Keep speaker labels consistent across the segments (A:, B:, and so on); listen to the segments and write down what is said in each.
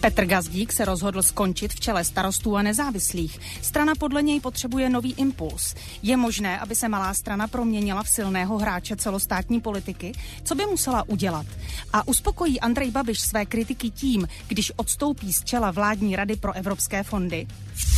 A: Petr Gazdík se rozhodl skončit v čele Starostů a nezávislých. Strana podle něj potřebuje nový impuls. Je možné, aby se malá strana proměnila v silného hráče celostátní politiky? Co by musela udělat? A uspokojí Andrej Babiš své kritiky tím, když odstoupí z čela vládní rady pro evropské fondy?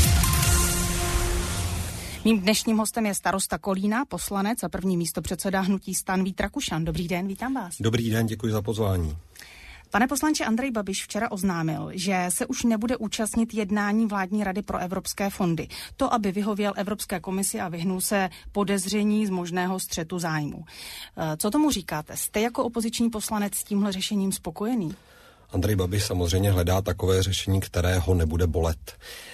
A: Mým dnešním hostem je starosta Kolína, poslanec a první místopředseda hnutí STAN Vít Rakušan. Dobrý den, vítám vás.
B: Dobrý den, děkuji za pozvání.
A: Pane poslanče, Andrej Babiš včera oznámil, že se už nebude účastnit jednání vládní rady pro evropské fondy. To, aby vyhověl Evropské komisi a vyhnul se podezření z možného střetu zájmu. Co tomu říkáte? Jste jako opoziční poslanec s tímhle řešením spokojený?
B: Andrej Babiš samozřejmě hledá takové řešení, které ho nebude bolet.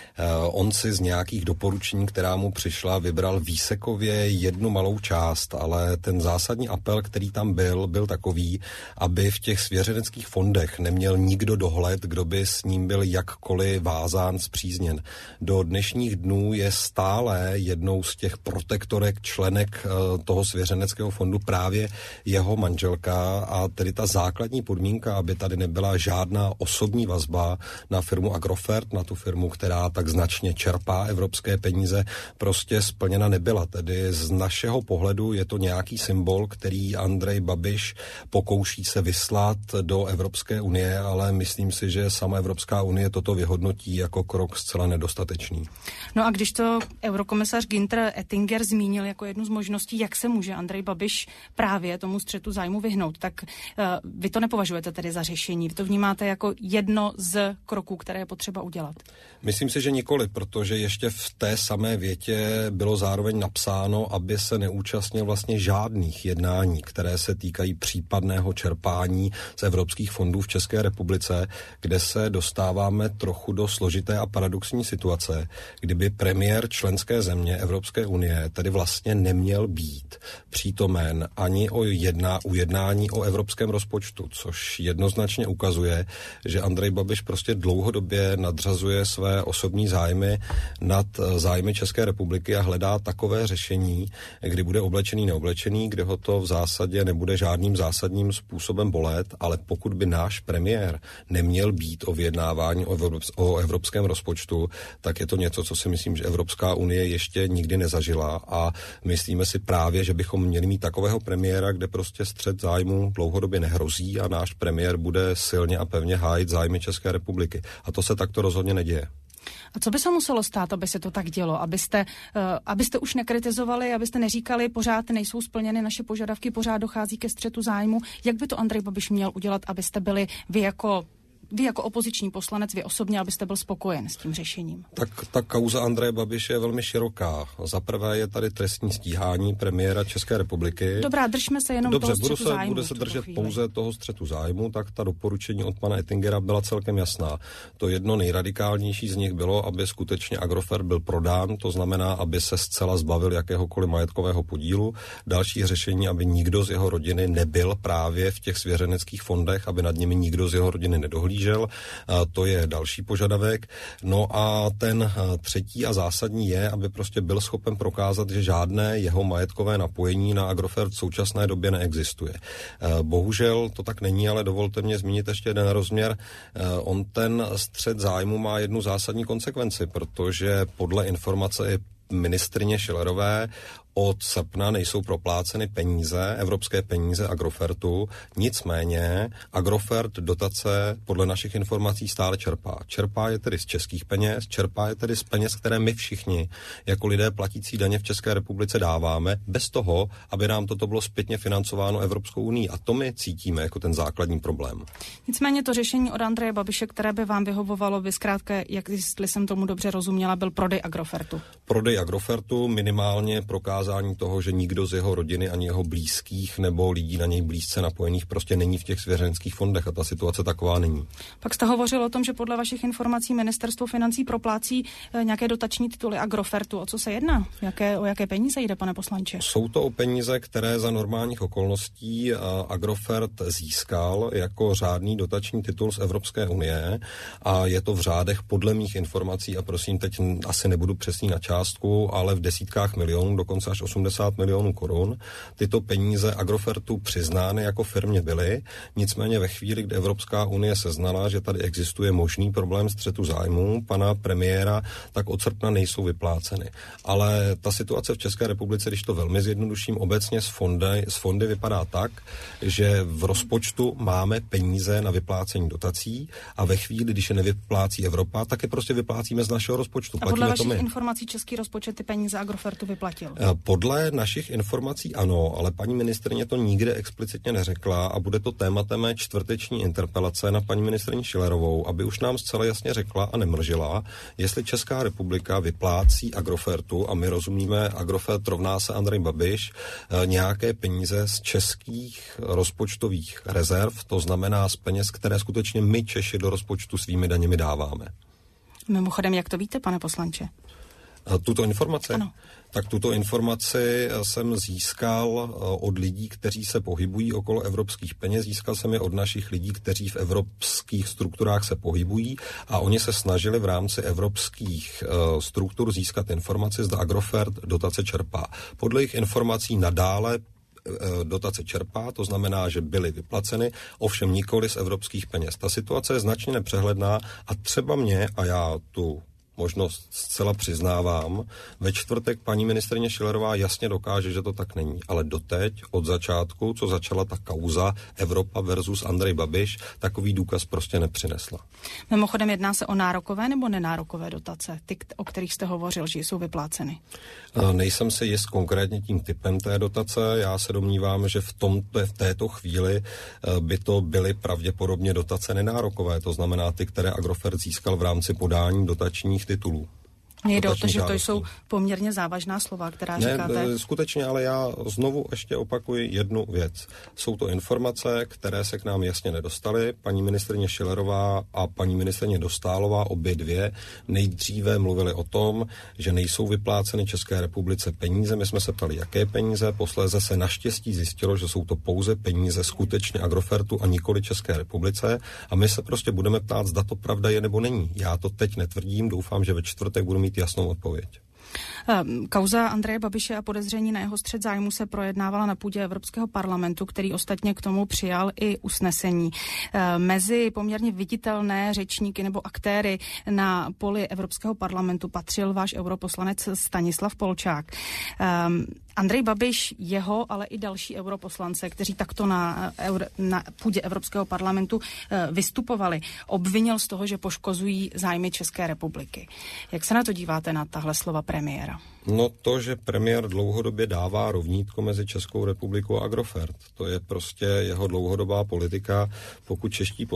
B: On si z nějakých doporučení, která mu přišla, vybral výsekově jednu malou část, ale ten zásadní apel, který tam byl takový, aby v těch svěřeneckých fondech neměl nikdo dohled, kdo by s ním byl jakkoliv vázán, spřízněn. Do dnešních dnů je stále jednou z těch protektorek, členek toho svěřeneckého fondu právě jeho manželka a tedy ta základní podmínka, aby tady nebyla žádná osobní vazba na firmu Agrofert, na tu firmu, která tak značně čerpá evropské peníze, prostě splněna nebyla. Tedy z našeho pohledu je to nějaký symbol, který Andrej Babiš pokouší se vyslat do Evropské unie, ale myslím si, že sama Evropská unie toto vyhodnotí jako krok zcela nedostatečný.
A: No a když to eurokomisař Günther Oettinger zmínil jako jednu z možností, jak se může Andrej Babiš právě tomu střetu zájmu vyhnout, tak vy to nepovažujete tedy za řešení, vy to vnímáte jako jedno z kroků, které je potřeba udělat?
B: Myslím si, že nikoli, protože ještě v té samé větě bylo zároveň napsáno, aby se neúčastnil vlastně žádných jednání, které se týkají případného čerpání z evropských fondů v České republice, kde se dostáváme trochu do složité a paradoxní situace, kdyby premiér členské země Evropské unie tedy vlastně neměl být přítomen ani u jednání o evropském rozpočtu, což jednoznačně ukazuje, že Andrej Babiš prostě dlouhodobě nadřazuje své osobní zájmy nad zájmy České republiky a hledá takové řešení, kdy bude oblečený, neoblečený, kde ho to v zásadě nebude žádným zásadním způsobem bolet, ale pokud by náš premiér neměl být o vyjednávání o evropském rozpočtu, tak je to něco, co si myslím, že Evropská unie ještě nikdy nezažila a myslíme si právě, že bychom měli mít takového premiéra, kde prostě střet zájmu dlouhodobě nehrozí a náš premiér bude silně a pevně hájit zájmy České republiky. A to se takto rozhodně neděje.
A: A co by se muselo stát, aby se to tak dělo? Abyste už nekritizovali, abyste neříkali, pořád nejsou splněny naše požadavky, pořád dochází ke střetu zájmu. Jak by to Andrej Babiš měl udělat, abyste byli vy jako opoziční poslanec, vy osobně, abyste byl spokojen s tím řešením?
B: Tak ta kauza Andreje Babiše je velmi široká. Za prvé je tady trestní stíhání premiéra České republiky.
A: Dobrá, držme se jenom toho střetu zájmu.
B: Bude se držet pouze toho střetu zájmu, tak ta doporučení od pana Oettingera byla celkem jasná. To jedno nejradikálnější z nich bylo, aby skutečně Agrofert byl prodán, to znamená, aby se zcela zbavil jakéhokoliv majetkového podílu. Další řešení, aby nikdo z jeho rodiny nebyl právě v těch svěřeneckých fondech, aby nad nimi nikdo z jeho rodiny nedohlížel. To je další požadavek. No a ten třetí a zásadní je, aby prostě byl schopen prokázat, že žádné jeho majetkové napojení na Agrofert v současné době neexistuje. Bohužel to tak není, ale dovolte mě zmínit ještě jeden rozměr. On ten střet zájmu má jednu zásadní konsekvenci, protože podle informace ministryně Schillerové od srpna nejsou propláceny peníze, evropské peníze Agrofertu, nicméně Agrofert dotace podle našich informací stále čerpá. Čerpá je tedy z českých peněz, čerpá je tedy z peněz, které my všichni jako lidé platící daně v České republice dáváme, bez toho, aby nám toto bylo zpětně financováno Evropskou unií. A to my cítíme jako ten základní problém.
A: Nicméně to řešení od Andreje Babiše, které by vám vyhovovalo, by zkrátka, jak jestli jsem tomu dobře rozuměla, byl prodej Agrofertu.
B: Prodej Agrofertu, minimálně prokázání toho, že nikdo z jeho rodiny ani jeho blízkých nebo lidí na něj blízce napojených prostě není v těch svěřenských fondech a ta situace taková není.
A: Pak jste hovořil o tom, že podle vašich informací ministerstvo financí proplácí nějaké dotační tituly Agrofertu. O co se jedná? O jaké peníze jde, pane poslanče?
B: Jsou to o peníze, které za normálních okolností Agrofert získal jako řádný dotační titul z Evropské unie a je to v řádech podle mých informací a prosím, teď asi nebudu přesný na částku, ale v desítkách milionů, dokonce až 80 milionů korun. Tyto peníze Agrofertu přiznány jako firmě byly, nicméně ve chvíli, kdy Evropská unie seznala, že tady existuje možný problém střetu zájmů pana premiéra, tak od srpna nejsou vypláceny. Ale ta situace v České republice, když to velmi zjednoduším, obecně z fondy vypadá tak, že v rozpočtu máme peníze na vyplácení dotací a ve chvíli, když je nevyplácí Evropa, tak je prostě vyplácíme z našeho rozpočtu.
A: A podle vašich informací český rozpočet ty peníze Agrofertu vyplatil?
B: Podle našich informací ano, ale paní ministryně to nikde explicitně neřekla a bude to tématem mé čtvrteční interpelace na paní ministryni Schillerovou, aby už nám zcela jasně řekla a nemržila, jestli Česká republika vyplácí Agrofertu, a my rozumíme, Agrofert rovná se Andrej Babiš, nějaké peníze z českých rozpočtových rezerv, to znamená z peněz, které skutečně my Češi do rozpočtu svými daněmi dáváme.
A: Mimochodem, jak to víte, pane poslanče?
B: Tuto informaci?
A: Ano.
B: Tak tuto informaci jsem získal od lidí, kteří se pohybují okolo evropských peněz. Získal jsem je od našich lidí, kteří v evropských strukturách se pohybují a oni se snažili v rámci evropských struktur získat informaci, zda Agrofert dotace čerpá. Podle jejich informací nadále dotace čerpá, to znamená, že byly vyplaceny, ovšem nikoli z evropských peněz. Ta situace je značně nepřehledná a třeba mě, a já tu možnost zcela přiznávám, ve čtvrtek paní ministryně Schillerová jasně dokáže, že to tak není. Ale doteď, od začátku, co začala ta kauza Evropa versus Andrej Babiš, takový důkaz prostě nepřinesla.
A: Mimochodem jedná se o nárokové nebo nenárokové dotace, ty, o kterých jste hovořil, že jsou vypláceny?
B: Nejsem si jist konkrétně tím typem té dotace. Já se domnívám, že v této chvíli by to byly pravděpodobně dotace nenárokové, to znamená ty, které Agrofert získal v rámci podání dotačních titulů.
A: Mně jde o to, že to jsou poměrně závažná slova, která říkáte.
B: Ne, skutečně, ale já znovu ještě opakuji jednu věc. Jsou to informace, které se k nám jasně nedostaly. Paní ministryně Schillerová a paní ministryně Dostálová, obě dvě, nejdříve mluvily o tom, že nejsou vypláceny České republice peníze. My jsme se ptali, jaké peníze, posléze se naštěstí zjistilo, že jsou to pouze peníze skutečně Agrofertu a nikoli České republice. A my se prostě budeme ptát, zda to pravda je nebo není. Já to teď netvrdím, doufám, že ve čtvrtek budu mít jasnou odpověď.
A: Kauza Andreje Babiše a podezření na jeho střet zájmu se projednávala na půdě Evropského parlamentu, který ostatně k tomu přijal i usnesení. Mezi poměrně viditelné řečníky nebo aktéry na poli Evropského parlamentu patřil váš europoslanec Stanislav Polčák. Andrej Babiš, jeho, ale i další europoslance, kteří takto na půdě Evropského parlamentu vystupovali, obvinil z toho, že poškozují zájmy České republiky. Jak se na to díváte, na tahle slova premiéra?
B: No to, že premiér dlouhodobě dává rovnítko mezi Českou republikou a Agrofert, to je prostě jeho dlouhodobá politika. Pokud čeští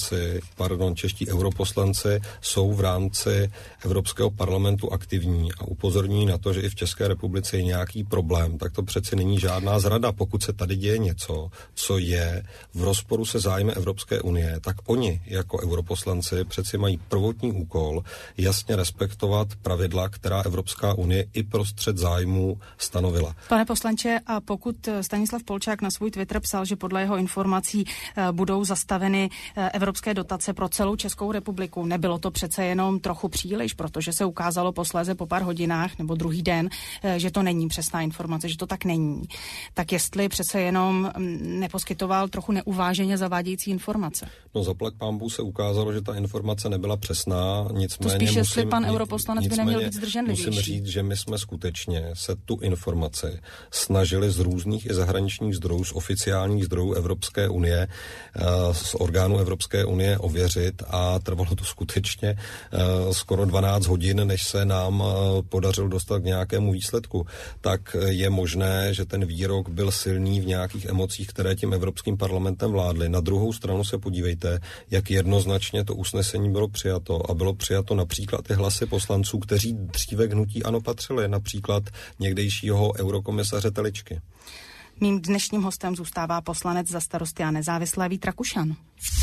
B: europoslanci jsou v rámci Evropského parlamentu aktivní a upozorní na to, že i v České republice je nějaký problém, tak to přeci není žádná zrada. Pokud se tady děje něco, co je v rozporu se zájmy Evropské unie, tak oni jako europoslanci přeci mají prvotní úkol jasně respektovat pravidla, která Evropská unie i pro střet zájmů stanovila.
A: Pane poslanče, a pokud Stanislav Polčák na svůj Twitter psal, že podle jeho informací budou zastaveny evropské dotace pro celou Českou republiku, nebylo to přece jenom trochu příliš, protože se ukázalo posléze po pár hodinách nebo druhý den, že to není přesná informace, že to tak není. Tak jestli přece jenom neposkytoval trochu neuváženě zavádějící informace?
B: No zaplať pánbůh se ukázalo, že ta informace nebyla přesná, nicméně
A: to spíš, jestli pan europoslanec by neměl být zdrženlivější.
B: Musím říct, že my jsme skutečně se tu informaci snažili z různých i zahraničních zdrojů, z oficiálních zdrojů Evropské unie, z orgánů Evropské unie ověřit a trvalo to skutečně skoro 12 hodin, než se nám podařilo dostat k nějakému výsledku. Tak je možné, že ten výrok byl silný v nějakých emocích, které tím Evropským parlamentem vládly. Na druhou stranu se podívejte, jak jednoznačně to usnesení bylo přijato a bylo přijato například i hlasy poslanců, kteří dříve k hnutí ANO patřili, například někdejšího eurokomisaře Teličky.
A: Mým dnešním hostem zůstává poslanec za Starosty a nezávislé Vít Rakušan.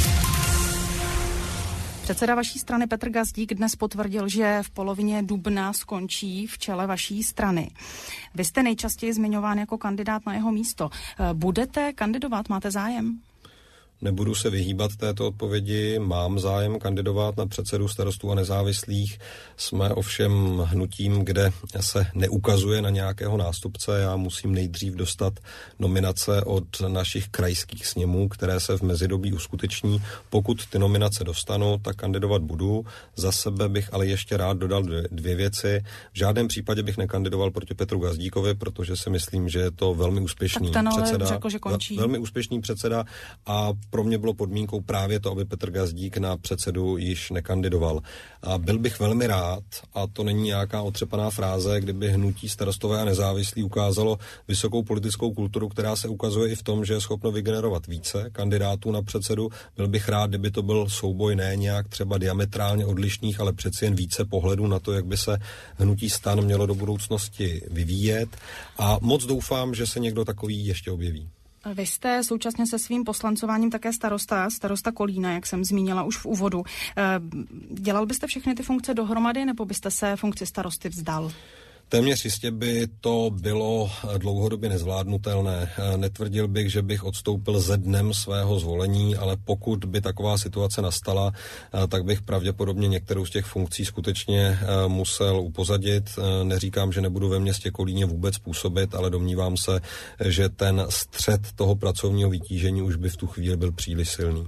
A: Předseda vaší strany Petr Gazdík dnes potvrdil, že v polovině dubna skončí v čele vaší strany. Vy jste nejčastěji zmiňován jako kandidát na jeho místo. Budete kandidovat? Máte zájem?
B: Nebudu se vyhýbat této odpovědi, mám zájem kandidovat na předsedu Starostů a nezávislých. Jsme ovšem hnutím, kde se neukazuje na nějakého nástupce. Já musím nejdřív dostat nominace od našich krajských sněmů, které se v mezidobí uskuteční. Pokud ty nominace dostanu, tak kandidovat budu. Za sebe bych ale ještě rád dodal dvě věci. V žádném případě bych nekandidoval proti Petru Gazdíkovi, protože si myslím, že je to velmi úspěšný předseda.
A: Řekl, že končí.
B: Velmi úspěšný předseda a pro mě bylo podmínkou právě to, aby Petr Gazdík na předsedu již nekandidoval. A byl bych velmi rád, a to není nějaká otřepaná fráze, kdyby hnutí Starostové a nezávislí ukázalo vysokou politickou kulturu, která se ukazuje i v tom, že je schopno vygenerovat více kandidátů na předsedu. Byl bych rád, kdyby to byl souboj ne nějak třeba diametrálně odlišných, ale přeci jen více pohledů na to, jak by se hnutí STAN mělo do budoucnosti vyvíjet. A moc doufám, že se někdo takový ještě objeví.
A: Vy jste současně se svým poslancováním také starosta Kolína, jak jsem zmínila už v úvodu. Dělal byste všechny ty funkce dohromady, nebo byste se funkci starosty vzdal?
B: Téměř jistě by to bylo dlouhodobě nezvládnutelné. Netvrdil bych, že bych odstoupil ze dnem svého zvolení, ale pokud by taková situace nastala, tak bych pravděpodobně některou z těch funkcí skutečně musel upozadit. Neříkám, že nebudu ve městě Kolíně vůbec působit, ale domnívám se, že ten střed toho pracovního vytížení už by v tu chvíli byl příliš silný.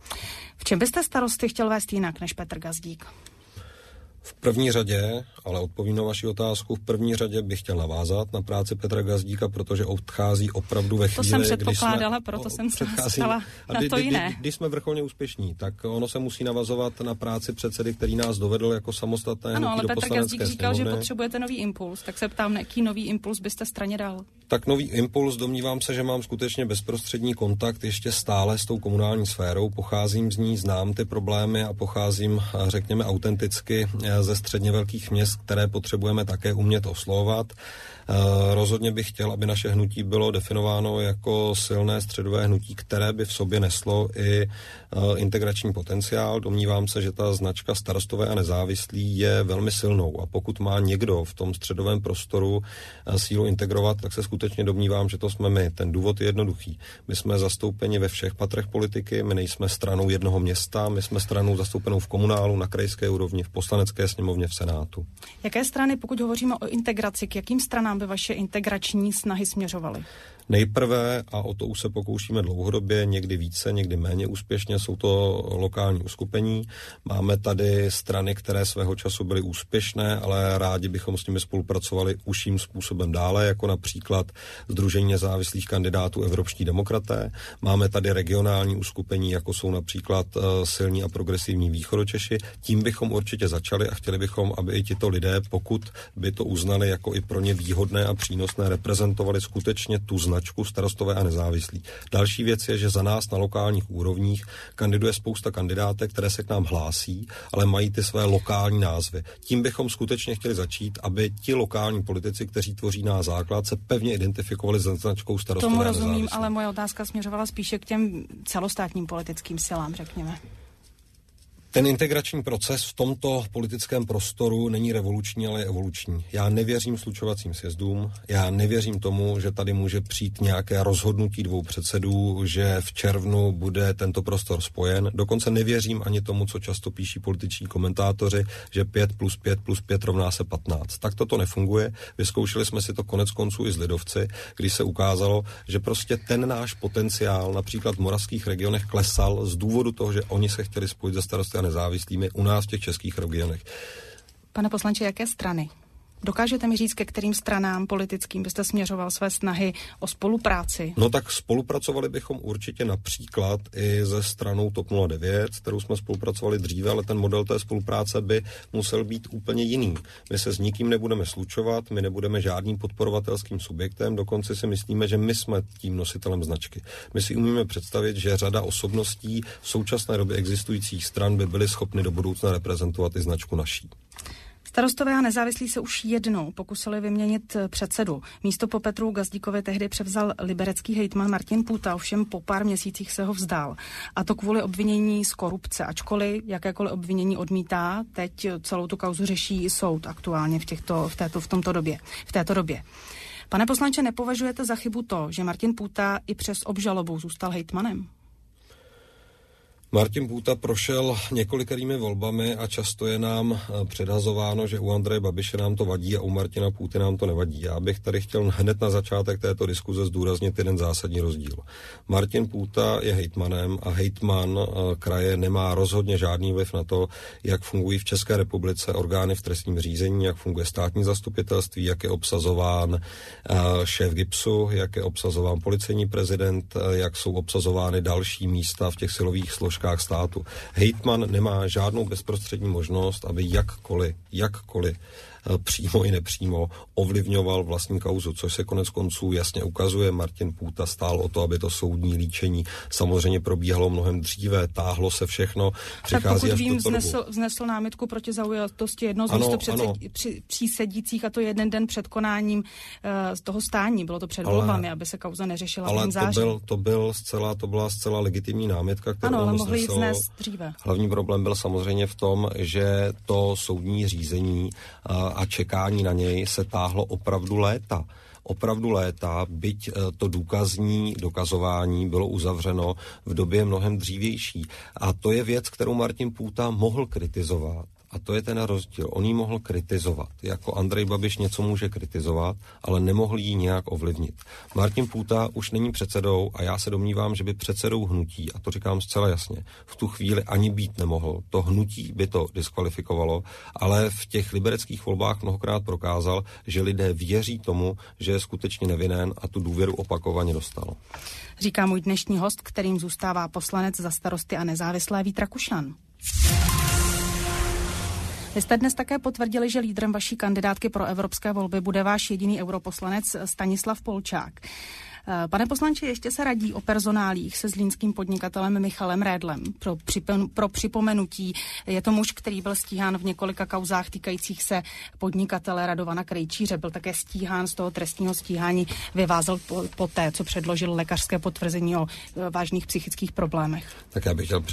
A: V čem byste starosty chtěl vést jinak než Petr Gazdík?
B: V první řadě, ale odpovím na vaši otázku, v první řadě bych chtěl navázat na práci Petra Gazdíka, protože odchází opravdu ve chvíli,
A: to jsem předpokládala, proto jsem se stala na to jiné.
B: Když jsme vrcholně úspěšní, tak ono se musí navazovat na práci předsedy, který nás dovedl jako samostatné hnutí do Poslanecké sněmovny. Ano, ale Petr Gazdík říkal, že potřebujete nový impuls, tak se ptám, jaký nový impuls byste straně dal? Tak nový impuls, domnívám se, že mám skutečně bezprostřední kontakt ještě stále s tou komunální sférou, pocházím z ní, znám ty problémy a pocházím, řekněme, autenticky ze středně velkých měst, které potřebujeme také umět oslovovat. Rozhodně bych chtěl, aby naše hnutí bylo definováno jako silné středové hnutí, které by v sobě neslo i integrační potenciál. Domnívám se, že ta značka Starostové a nezávislí je velmi silnou a pokud má někdo v tom středovém prostoru sílu integrovat, tak se skutečně domnívám, že to jsme my. Ten důvod je jednoduchý. My jsme zastoupeni ve všech patrech politiky, my nejsme stranou jednoho města, my jsme stranou zastoupenou v komunálu, na krajské úrovni, v poslanecké sněmovně, v Senátu.
A: Jaké strany, pokud hovoříme o integraci, k jakým stranám by vaše integrační snahy směřovaly?
B: Nejprve, a o to už se pokoušíme dlouhodobě, někdy více, někdy méně úspěšně, jsou to lokální uskupení. Máme tady strany, které svého času byly úspěšné, ale rádi bychom s nimi spolupracovali užším způsobem dále, jako například Sdružení nezávislých kandidátů Evropští demokraté. Máme tady regionální uskupení, jako jsou například silní a progresivní Východočeši. Tím bychom určitě začali a chtěli bychom, aby i tito lidé, pokud by to uznali jako i pro ně výhodné a přínosné, reprezentovali skutečně tu značku Starostové a nezávislí. Další věc je, že za nás na lokálních úrovních kandiduje spousta kandidátek, které se k nám hlásí, ale mají ty své lokální názvy. Tím bychom skutečně chtěli začít, aby ti lokální politici, kteří tvoří náš základ, se pevně identifikovali za značkou Starostové a nezávislí.
A: Tomu rozumím, ale moje otázka směřovala spíše k těm celostátním politickým silám, řekněme.
B: Ten integrační proces v tomto politickém prostoru není revoluční, ale je evoluční. Já nevěřím slučovacím sjezdům, já nevěřím tomu, že tady může přijít nějaké rozhodnutí dvou předsedů, že v červnu bude tento prostor spojen. Dokonce nevěřím ani tomu, co často píší političní komentátoři, že 5 plus 5 plus 5 rovná se 15. Tak to nefunguje. Vyzkoušeli jsme si to konec konců i s lidovci, když se ukázalo, že prostě ten náš potenciál například v moravských regionech klesal z důvodu toho, že oni se chtěli spojit ze Starosty nezávislými u nás v těch českých regionech.
A: Pane poslanče, jaké strany? Dokážete mi říct, ke kterým stranám politickým byste směřoval své snahy o spolupráci?
B: No tak spolupracovali bychom určitě například i se stranou TOP 09, s kterou jsme spolupracovali dříve, ale ten model té spolupráce by musel být úplně jiný. My se s nikým nebudeme slučovat, my nebudeme žádným podporovatelským subjektem, dokonce si myslíme, že my jsme tím nositelem značky. My si umíme představit, že řada osobností v současné době existujících stran by byly schopny do budoucna reprezentovat i značku naší.
A: Starostové a nezávislí se už jednou pokusili vyměnit předsedu. Místo po Petru Gazdíkovi tehdy převzal liberecký hejtman Martin Půta, ovšem po pár měsících se ho vzdal. A to kvůli obvinění z korupce, ačkoliv jakékoliv obvinění odmítá, teď celou tu kauzu řeší soud aktuálně v této době. Pane poslanče, nepovažujete za chybu to, že Martin Půta i přes obžalobu zůstal hejtmanem?
B: Martin Půta prošel několikerými volbami a často je nám předhazováno, že u Andreje Babiše nám to vadí a u Martina Půty nám to nevadí. Já bych tady chtěl hned na začátek této diskuze zdůraznit jeden zásadní rozdíl. Martin Půta je hejtmanem a hejtman kraje nemá rozhodně žádný vliv na to, jak fungují v České republice orgány v trestním řízení, jak funguje státní zastupitelství, jak je obsazován šéf GIBSu, jak je obsazován policejní prezident, jak jsou obsazovány další místa v těch silových složkách státu. Hejtman nemá žádnou bezprostřední možnost, aby jakkoliv přímo i nepřímo ovlivňoval vlastní kauzu, což se konec konců jasně ukazuje. Martin Půta stál o to, aby to soudní líčení samozřejmě probíhalo mnohem dříve, táhlo se všechno.
A: Tak pokud vím, vznesl námitku proti zaujatosti jednoho z přísedících, a to jeden den před konáním z toho stání. Bylo to před volbami, aby se kauza neřešila. Ale
B: to byla zcela legitimní námitka, kterou
A: ale
B: on
A: mohli ji vznést dříve.
B: Hlavní problém byl samozřejmě v tom, že to soudní řízení a čekání na něj se táhlo opravdu léta, byť to dokazování bylo uzavřeno v době mnohem dřívější. A to je věc, kterou Martin Půta mohl kritizovat. A to je ten rozdíl. On ji mohl kritizovat. Jako Andrej Babiš něco může kritizovat, ale nemohl ji nějak ovlivnit. Martin Půta už není předsedou a já se domnívám, že by předsedou hnutí, a to říkám zcela jasně, v tu chvíli ani být nemohl. To hnutí by to diskvalifikovalo, ale v těch libereckých volbách mnohokrát prokázal, že lidé věří tomu, že je skutečně nevinen a tu důvěru opakovaně dostal.
A: Říká můj dnešní host, kterým zůstává poslanec za Starosty a nezávislé Vít Rakušan. Vy jste dnes také potvrdili, že lídrem vaší kandidátky pro evropské volby bude váš jediný europoslanec Stanislav Polčák. Pane poslanče, ještě se radí o personálích se zlínským podnikatelem Michalem Redlem. Pro připomenutí, je to muž, který byl stíhán v několika kauzách týkajících se podnikatele Radovana Krejčíře. Byl také stíhán, z toho trestního stíhání vyvázl poté, co předložil lékařské potvrzení o vážných psychických problémech.
B: Tak já bych chtěl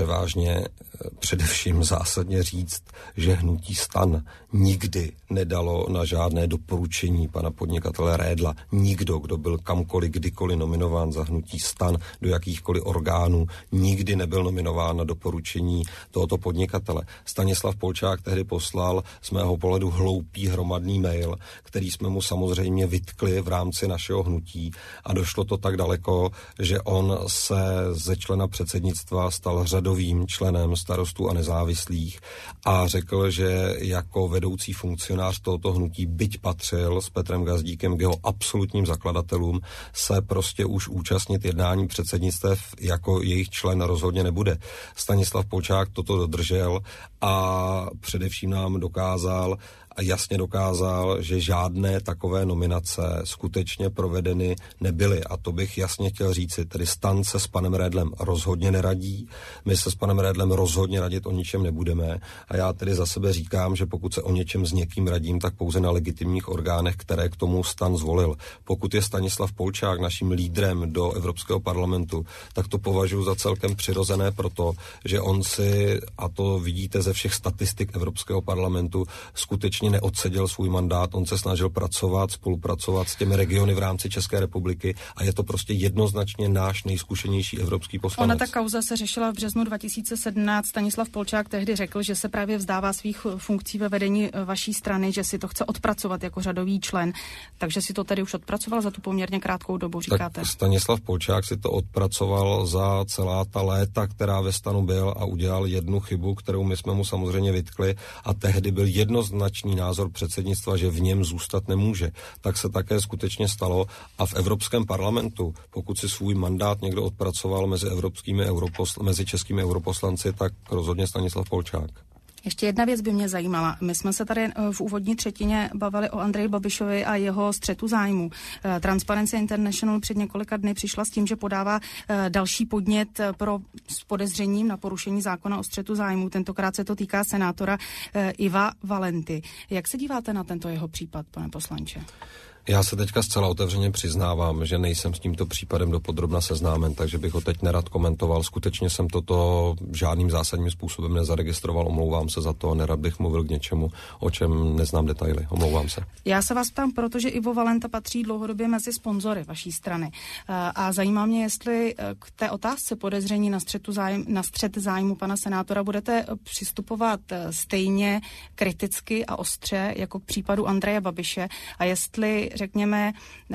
B: především zásadně říct, že hnutí STAN nikdy nedalo na žádné doporučení pana podnikatele Redla. Nikdo, kdo byl kamkoliv, kdykoliv nominován za hnutí STAN do jakýchkoliv orgánů, nikdy nebyl nominován na doporučení tohoto podnikatele. Stanislav Polčák tehdy poslal z mého pohledu hloupý hromadný mail, který jsme mu samozřejmě vytkli v rámci našeho hnutí a došlo to tak daleko, že on se ze člena předsednictva stal řadovým členem Starostů a nezávislých a řekl, že jako vedoucí funkcionář tohoto hnutí, byť patřil s Petrem Gazdíkem k jeho absolutním zakladatelům, se prostě už účastnit jednání předsednictev jako jejich člen rozhodně nebude. Stanislav Polčák toto dodržel a především nám jasně dokázal, že žádné takové nominace skutečně provedeny nebyly. A to bych jasně chtěl říci. Tedy STAN se s panem Redlem rozhodně neradí. My se s panem Redlem rozhodně radit o ničem nebudeme. A já tedy za sebe říkám, že pokud se o něčem s někým radím, tak pouze na legitimních orgánech, které k tomu STAN zvolil. Pokud je Stanislav Polčák naším lídrem do Evropského parlamentu, tak to považuji za celkem přirozené proto, že on si, a to vidíte ze všech statistik Evropského parlamentu, skutečně neodseděl svůj mandát, on se snažil spolupracovat s těmi regiony v rámci České republiky a je to prostě jednoznačně náš nejzkušenější evropský poslanec.
A: Ona ta kauza se řešila v březnu 2017. Stanislav Polčák tehdy řekl, že se právě vzdává svých funkcí ve vedení vaší strany, že si to chce odpracovat jako řadový člen. Takže si to tedy už odpracoval za tu poměrně krátkou dobu, říkáte?
B: Tak Stanislav Polčák si to odpracoval za celá ta léta, která ve STANu byl a udělal jednu chybu, kterou my jsme mu samozřejmě vytkli a tehdy byl jednoznačný názor předsednictva, že v něm zůstat nemůže. Tak se také skutečně stalo a v Evropském parlamentu, pokud si svůj mandát někdo odpracoval mezi českými europoslanci, tak rozhodně Stanislav Polčák.
A: Ještě jedna věc by mě zajímala. My jsme se tady v úvodní třetině bavili o Andreji Babišovi a jeho střetu zájmů. Transparency International před několika dny přišla s tím, že podává další podnět s podezřením na porušení zákona o střetu zájmů. Tentokrát se to týká senátora Iva Valenty. Jak se díváte na tento jeho případ, pane poslanče?
B: Já se teďka zcela otevřeně přiznávám, že nejsem s tímto případem dopodrobna seznámen, takže bych ho teď nerad komentoval. Skutečně jsem toto žádným zásadním způsobem nezaregistroval, omlouvám se za to, nerad bych mluvil k něčemu, o čem neznám detaily, omlouvám se.
A: Já se vás ptám, protože Ivo Valenta patří dlouhodobě mezi sponzory vaší strany a zajímá mě, jestli k té otázce podezření na střet zájmu pana senátora budete přistupovat stejně kriticky a ostře jako k případu Andreje Babiše a jestli, řekněme,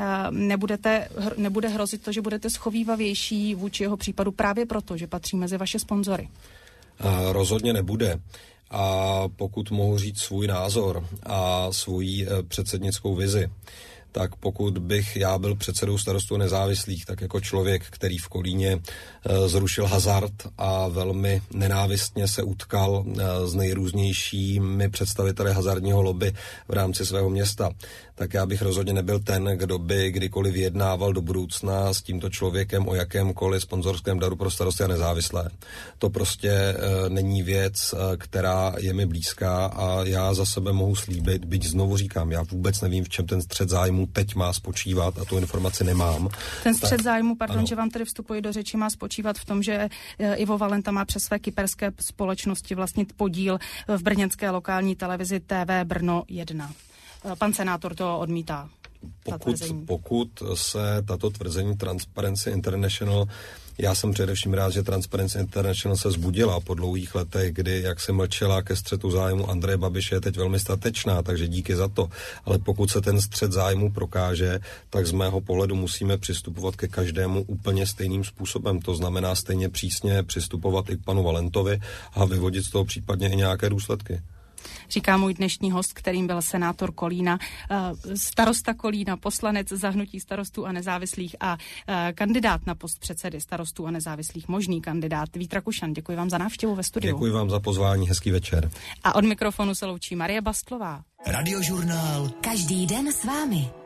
A: nebude hrozit to, že budete schovývavější vůči jeho případu právě proto, že patří mezi vaše sponzory.
B: Rozhodně nebude. A pokud mohu říct svůj názor a svoji předsednickou vizi, tak pokud bych já byl předsedou Starostů a nezávislých, tak jako člověk, který v Kolíně zrušil hazard a velmi nenávistně se utkal s nejrůznějšími představiteli hazardního lobby v rámci svého města, tak já bych rozhodně nebyl ten, kdo by kdykoliv vyjednával do budoucna s tímto člověkem o jakémkoliv sponzorském daru pro Starosty a nezávislé. To prostě není věc, která je mi blízká a já za sebe mohu slíbit, byť znovu říkám, já vůbec nevím, v čem ten střet zájmu teď má spočívat a tu informaci nemám.
A: Ten střet zájmu, pardon, že vám tady vstupuji do řeči, má spočívat v tom, že Ivo Valenta má přes své kyperské společnosti vlastnit podíl v brněnské lokální televizi TV Brno 1. Pan senátor to odmítá.
B: Pokud se tato tvrzení Transparency International, já jsem především rád, že Transparency International se zbudila po dlouhých letech, kdy jak se mlčela ke střetu zájmu Andreje Babiše, je teď velmi statečná, takže díky za to. Ale pokud se ten střet zájmu prokáže, tak z mého pohledu musíme přistupovat ke každému úplně stejným způsobem. To znamená stejně přísně přistupovat i k panu Valentovi a vyvodit z toho případně i nějaké důsledky.
A: Říká můj dnešní host, kterým byl senátor Kolína, starosta Kolína, poslanec za hnutí Starostů a nezávislých a kandidát na post předsedy Starostů a nezávislých, možný kandidát Vít Rakušan. Děkuji vám za návštěvu ve studiu.
B: Děkuji vám za pozvání, hezký večer.
A: A od mikrofonu se loučí Marie Bastlová.
C: Radiožurnál. Každý den s vámi.